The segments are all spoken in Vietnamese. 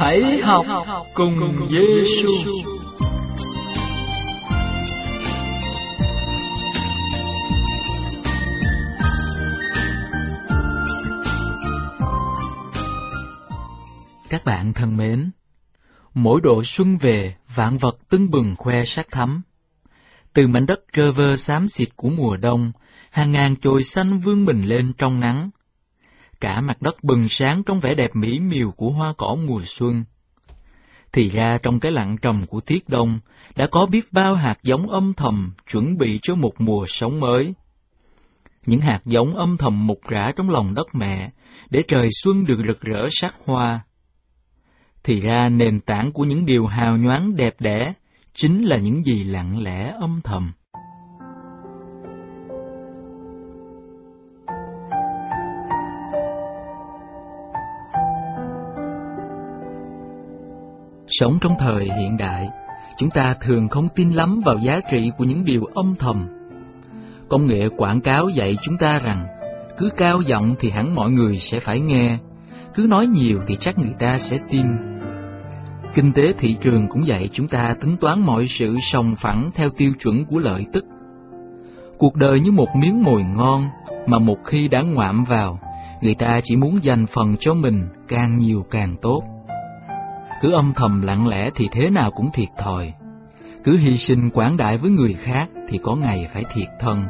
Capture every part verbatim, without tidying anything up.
Hãy học cùng Giê-xu. Các bạn thân mến, mỗi độ xuân về, vạn vật tưng bừng khoe sắc thắm. Từ mảnh đất trơ vơ xám xịt của mùa đông, hàng ngàn chồi xanh vươn mình lên trong nắng. Cả mặt đất bừng sáng trong vẻ đẹp mỹ miều của hoa cỏ mùa xuân. Thì ra trong cái lặng trầm của tiết đông, đã có biết bao hạt giống âm thầm chuẩn bị cho một mùa sống mới. Những hạt giống âm thầm mục rã trong lòng đất mẹ, để trời xuân được rực rỡ sắc hoa. Thì ra nền tảng của những điều hào nhoáng đẹp đẽ, chính là những gì lặng lẽ âm thầm. Sống trong thời hiện đại, chúng ta thường không tin lắm vào giá trị của những điều âm thầm. Công nghệ quảng cáo dạy chúng ta rằng, cứ cao giọng thì hẳn mọi người sẽ phải nghe, cứ nói nhiều thì chắc người ta sẽ tin. Kinh tế thị trường cũng dạy chúng ta tính toán mọi sự sòng phẳng theo tiêu chuẩn của lợi tức. Cuộc đời như một miếng mồi ngon, mà một khi đã ngoạm vào, người ta chỉ muốn dành phần cho mình, càng nhiều càng tốt. Cứ âm thầm lặng lẽ thì thế nào cũng thiệt thòi. Cứ hy sinh quảng đại với người khác thì có ngày phải thiệt thân.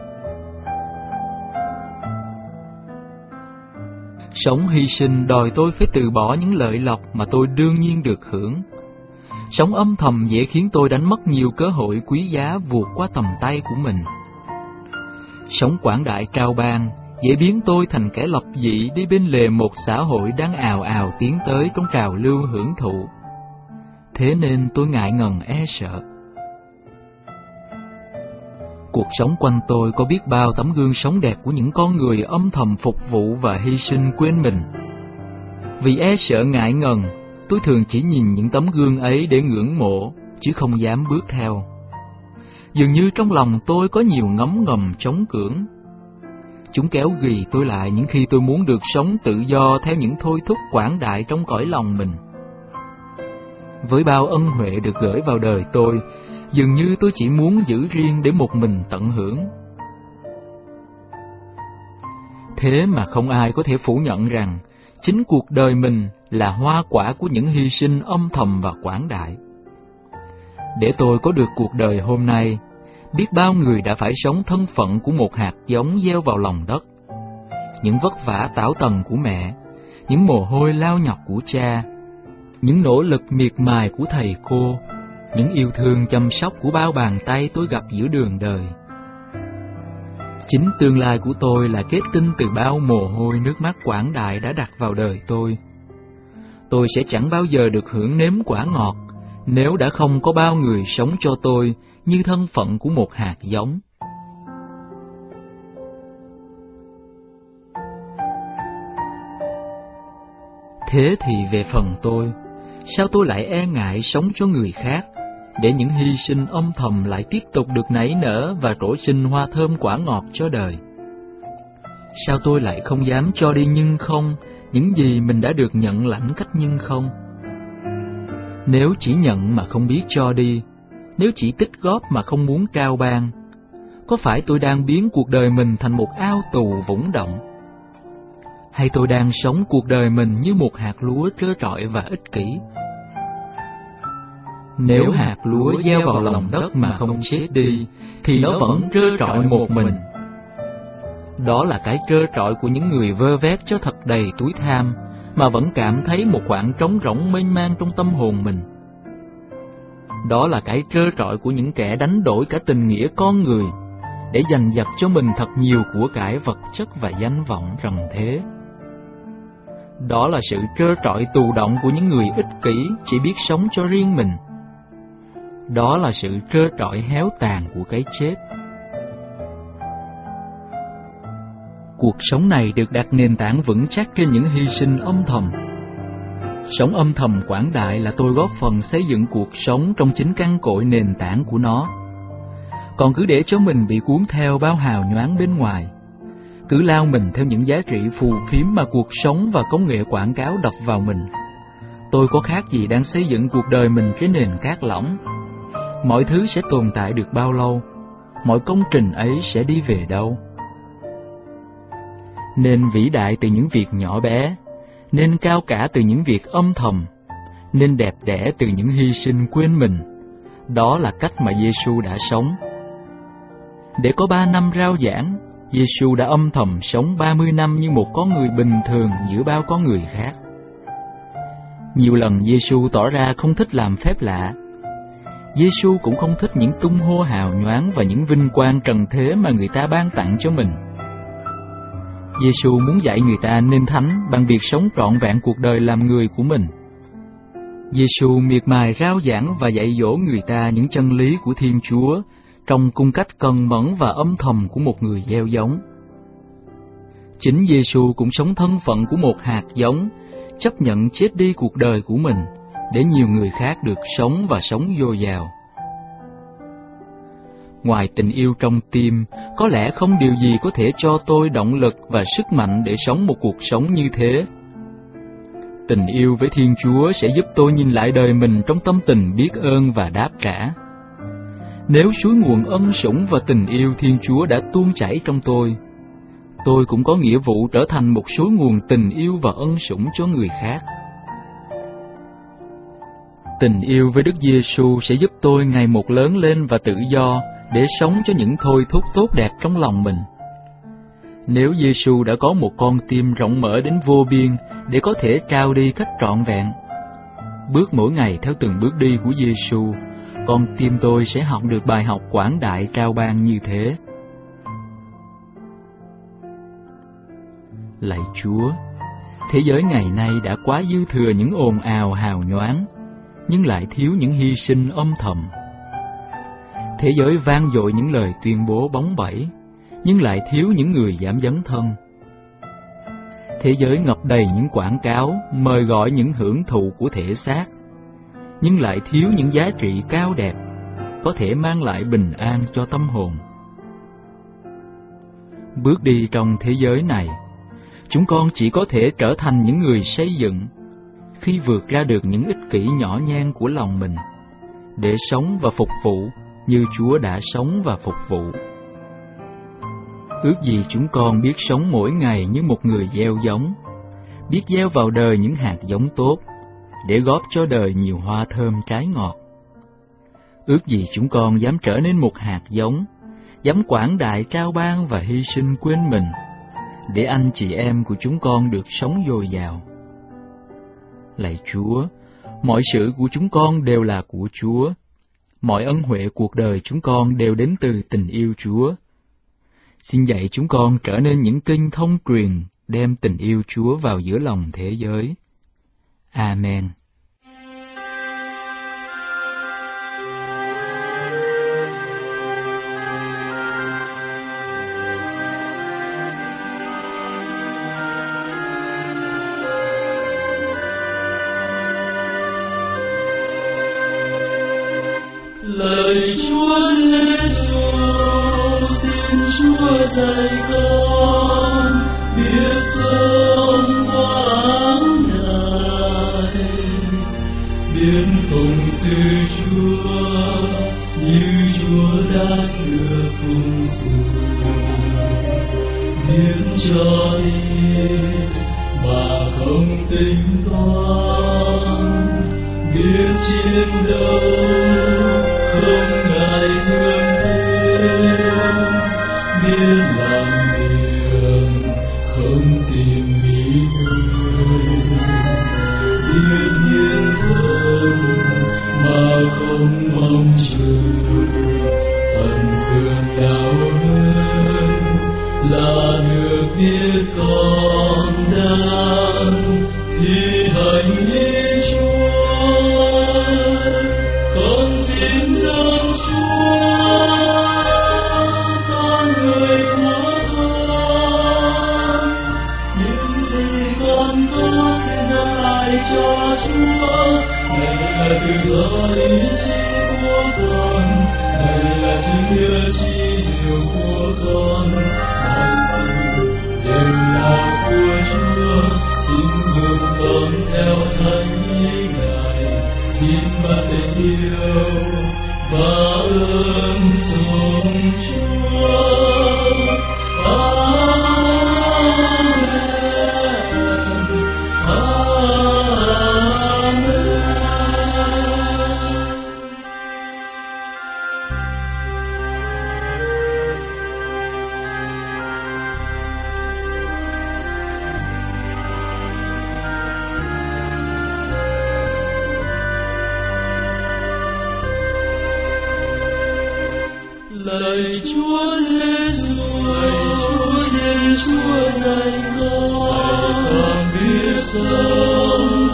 Sống hy sinh đòi tôi phải từ bỏ những lợi lộc mà tôi đương nhiên được hưởng. Sống âm thầm dễ khiến tôi đánh mất nhiều cơ hội quý giá vụt qua tầm tay của mình. Sống quảng đại trao ban dễ biến tôi thành kẻ lập dị đi bên lề một xã hội đang ào ào tiến tới trong trào lưu hưởng thụ. Thế nên tôi ngại ngần e sợ. Cuộc sống quanh tôi có biết bao tấm gương sống đẹp của những con người âm thầm phục vụ và hy sinh quên mình. Vì e sợ ngại ngần, tôi thường chỉ nhìn những tấm gương ấy để ngưỡng mộ, chứ không dám bước theo. Dường như trong lòng tôi có nhiều ngấm ngầm trống cưỡng. Chúng kéo ghì tôi lại những khi tôi muốn được sống tự do theo những thôi thúc quảng đại trong cõi lòng mình. Với bao ân huệ được gửi vào đời tôi, dường như tôi chỉ muốn giữ riêng để một mình tận hưởng. Thế mà không ai có thể phủ nhận rằng chính cuộc đời mình là hoa quả của những hy sinh âm thầm và quảng đại. Để tôi có được cuộc đời hôm nay, biết bao người đã phải sống thân phận của một hạt giống gieo vào lòng đất. Những vất vả tảo tần của mẹ, những mồ hôi lao nhọc của cha, những nỗ lực miệt mài của thầy cô, những yêu thương chăm sóc của bao bàn tay tôi gặp giữa đường đời. Chính tương lai của tôi là kết tinh từ bao mồ hôi nước mắt quảng đại đã đặt vào đời tôi. Tôi sẽ chẳng bao giờ được hưởng nếm quả ngọt nếu đã không có bao người sống cho tôi như thân phận của một hạt giống. Thế thì về phần tôi, sao tôi lại e ngại sống cho người khác, để những hy sinh âm thầm lại tiếp tục được nảy nở và trổ sinh hoa thơm quả ngọt cho đời? Sao tôi lại không dám cho đi nhưng không những gì mình đã được nhận lãnh cách nhưng không? Nếu chỉ nhận mà không biết cho đi, nếu chỉ tích góp mà không muốn trao ban, có phải tôi đang biến cuộc đời mình thành một ao tù vũng động? Hay tôi đang sống cuộc đời mình như một hạt lúa trơ trọi và ích kỷ? Nếu hạt lúa gieo vào lòng đất mà không chết đi, thì nó vẫn trơ trọi một mình. Đó là cái trơ trọi của những người vơ vét cho thật đầy túi tham, mà vẫn cảm thấy một khoảng trống rỗng mênh mang trong tâm hồn mình. Đó là cái trơ trọi của những kẻ đánh đổi cả tình nghĩa con người, để giành giật cho mình thật nhiều của cải vật chất và danh vọng trần thế. Đó là sự trơ trọi tù động của những người ích kỷ chỉ biết sống cho riêng mình. Đó là sự trơ trọi héo tàn của cái chết. Cuộc sống này được đặt nền tảng vững chắc trên những hy sinh âm thầm. Sống âm thầm quảng đại là tôi góp phần xây dựng cuộc sống trong chính căn cội nền tảng của nó. Còn cứ để cho mình bị cuốn theo bao hào nhoáng bên ngoài, cứ lao mình theo những giá trị phù phiếm mà cuộc sống và công nghệ quảng cáo đập vào mình, tôi có khác gì đang xây dựng cuộc đời mình trên nền cát lỏng. Mọi thứ sẽ tồn tại được bao lâu? Mọi công trình ấy sẽ đi về đâu? Nên vĩ đại từ những việc nhỏ bé, nên cao cả từ những việc âm thầm, nên đẹp đẽ từ những hy sinh quên mình. Đó là cách mà Giê-xu đã sống. Để có ba năm rao giảng, Giê-xu đã âm thầm sống ba mươi năm như một con người bình thường giữa bao con người khác. Nhiều lần Giê-xu tỏ ra không thích làm phép lạ. Giê-xu cũng không thích những tung hô hào nhoáng và những vinh quang trần thế mà người ta ban tặng cho mình. Giê-xu muốn dạy người ta nên thánh bằng việc sống trọn vẹn cuộc đời làm người của mình. Giê-xu miệt mài rao giảng và dạy dỗ người ta những chân lý của Thiên Chúa trong cung cách cần mẫn và âm thầm của một người gieo giống. Chính Giê-xu cũng sống thân phận của một hạt giống, chấp nhận chết đi cuộc đời của mình để nhiều người khác được sống và sống dồi dào. Ngoài tình yêu trong tim, có lẽ không điều gì có thể cho tôi động lực và sức mạnh để sống một cuộc sống như thế. Tình yêu với Thiên Chúa sẽ giúp tôi nhìn lại đời mình trong tâm tình biết ơn và đáp trả. Nếu suối nguồn ân sủng và tình yêu Thiên Chúa đã tuôn chảy trong tôi, tôi cũng có nghĩa vụ trở thành một suối nguồn tình yêu và ân sủng cho người khác. Tình yêu với Đức Giê-xu sẽ giúp tôi ngày một lớn lên và tự do để sống cho những thôi thúc tốt đẹp trong lòng mình. Nếu Giê-xu đã có một con tim rộng mở đến vô biên để có thể trao đi cách trọn vẹn, bước mỗi ngày theo từng bước đi của Giê-xu, con tim tôi sẽ học được bài học quảng đại trao ban như thế. Lạy Chúa, thế giới ngày nay đã quá dư thừa những ồn ào hào nhoáng, nhưng lại thiếu những hy sinh âm thầm. Thế giới vang dội những lời tuyên bố bóng bẩy, nhưng lại thiếu những người dám dấn thân. Thế giới ngập đầy những quảng cáo mời gọi những hưởng thụ của thể xác, nhưng lại thiếu những giá trị cao đẹp có thể mang lại bình an cho tâm hồn. Bước đi trong thế giới này, chúng con chỉ có thể trở thành những người xây dựng khi vượt ra được những ích kỷ nhỏ nhen của lòng mình, để sống và phục vụ như Chúa đã sống và phục vụ. Ước gì chúng con biết sống mỗi ngày như một người gieo giống, biết gieo vào đời những hạt giống tốt, để góp cho đời nhiều hoa thơm trái ngọt. Ước gì chúng con dám trở nên một hạt giống, dám quảng đại trao ban và hy sinh quên mình, để anh chị em của chúng con được sống dồi dào. Lạy Chúa, mọi sự của chúng con đều là của Chúa. Mọi ân huệ cuộc đời chúng con đều đến từ tình yêu Chúa. Xin dạy chúng con trở nên những kênh thông truyền đem tình yêu Chúa vào giữa lòng thế giới. Amen. Lời Chúa Giêsu, xin Chúa dạy con biết sống qua áng đại, biết phụng sự Chúa như Chúa đã được phụng sự, biết cho đi mà không tính toán, biết chiến đấu không ngại thương thêm, biết làm việc không tìm nghỉ ngơi, biết hiến thân mà không mong chờ, phần thưởng đạo ơn là được biết con đang thi hành ý Chúa. Con xin dâng Chúa con người của con, những gì con có xin dâng lại cho Chúa. Này là tự do ý chí của con, này là chính nghĩa chi điều của con, mọi sự đều là của Chúa. xin dùng con theo thánh ý Ngài, xin ban tình yêu và ơn sủng Chúa. Amen. Lạy Chúa Giêsu, lạy Chúa Giêsu dạy con, dạy con biết sống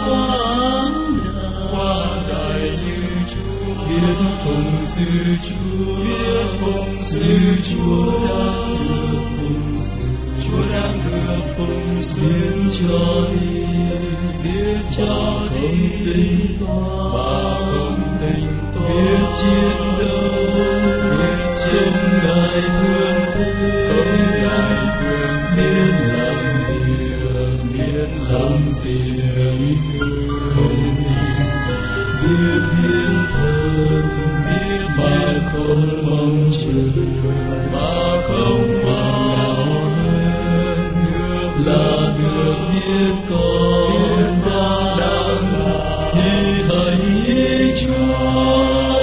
qua đại như Chúa, biết phụng sự Chúa, biết phụng sự Chúa đang được phụng sự, Chúa đang được phụng sự, biết cho đi, biết cho đi tính toán, mà không tính toán, biết chiến đấu, biết trên Ngài thương thương, không Ngài thương biết làm tiền, biết làm tiền người, biết hiến thân, biết mà không mong chờ, mà không mong hơn, ngược là ngược biết con, biết con đang thi hành ý Chúa.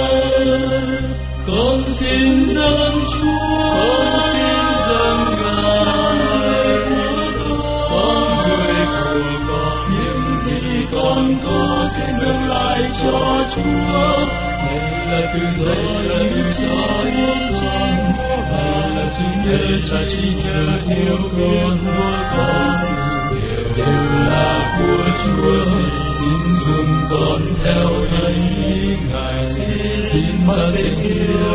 Con xin dâng Chúa, con xin dâng Ngài, con người của con, những gì con có xin dâng lại cho Chúa. Này là từ giây là từ cho ý chính, và là chỉ nhớ cha chỉ nhớ yêu con của con, đều đều là của Chúa. Xin dùng con theo thánh ý Ngài, xin ban tình yêu